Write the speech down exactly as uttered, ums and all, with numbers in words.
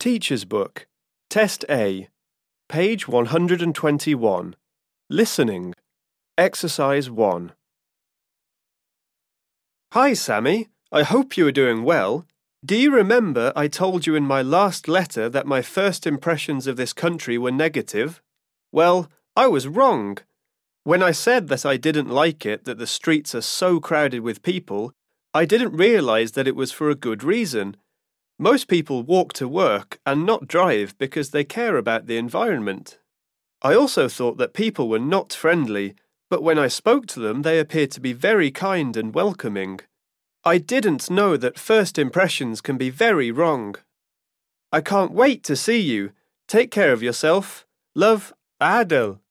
Teacher's Book, Test A, page one hundred twenty-one. Listening, Exercise one. Hi, Sammy. I hope you are doing well. Do you remember I told you in my last letter that my first impressions of this country were negative? Well, I was wrong. When I said that I didn't like it that the streets are so crowded with people, I didn't realize that it was for a good reason. Most people walk to work and not drive because they care about the environment. I also thought that people were not friendly, but when I spoke to them they appeared to be very kind and welcoming. I didn't know that first impressions can be very wrong. I can't wait to see you. Take care of yourself. Love, Adel.